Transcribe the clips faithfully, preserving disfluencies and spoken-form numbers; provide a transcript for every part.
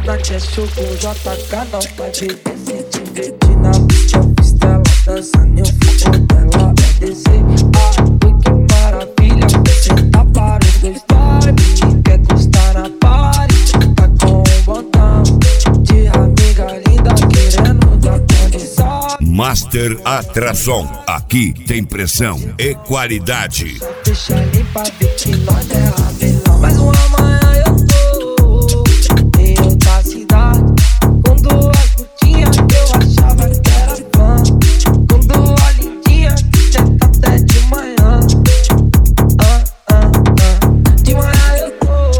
Na chest com J K não pode descer. Te divertir na pista, pista ela dançando. Eu fogo dela é descer. Ah, ui, que maravilha. Você tá para os dois dorme. Quer custar na party. Tá com um botão de amiga linda querendo dar condição. Master Atração, aqui tem pressão e qualidade. Só deixa limpa ver que nós é rabelão. Mais uma manhã eu tô em outra cidade, com duas putinhas que eu achava que era fã, com duas lindinhas que tenta até de manhã. ah, ah, ah. De manhã eu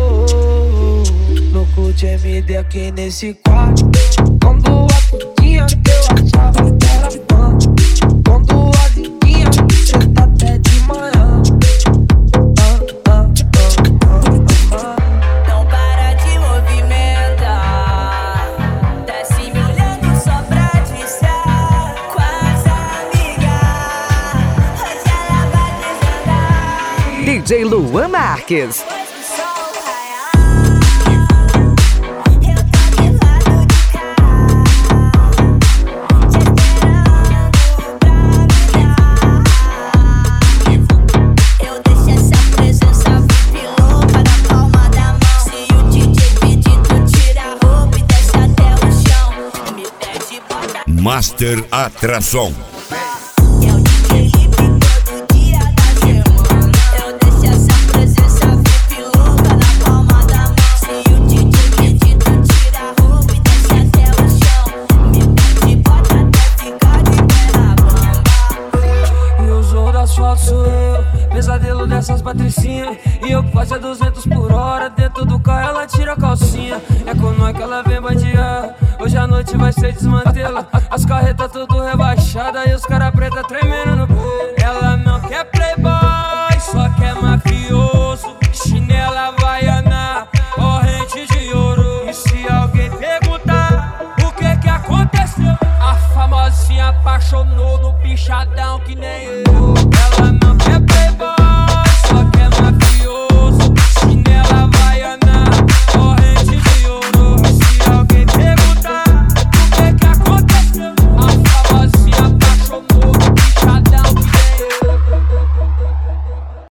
tô louco de M D aqui nesse quarto, com duas putinhas que eu achava que era fã, com duas lindinhas que tenta até de manhã. Não para de movimentar, desce me olhando só pra distrair com as amigas. Hoje ela vai desandar. D J Luan Marques. Master Atração. É o D J Lipe todo dia da semana. Eu deixo essa presença V I P louca na palma da mão. Se o D J pedir, tu tira a roupa e desce até o chão. Me mete bota até ficar de perna bamba. E o jogo das fotos sou eu, pesadelo dessas patricinhas. E eu passo a duzentos por hora, dentro do carro ela tira a calcinha. É com nós que ela vem bandear, hoje a noite vai ser desmantela. As carretas tudo rebaixadas e os cara preta tremendo no peito. Ela não quer playboy, só quer mafioso. Chinela havaiana, corrente de ouro. E se alguém perguntar o que que aconteceu, a famosinha apaixonou no bichadão que nem eu. Ela não quer playboy,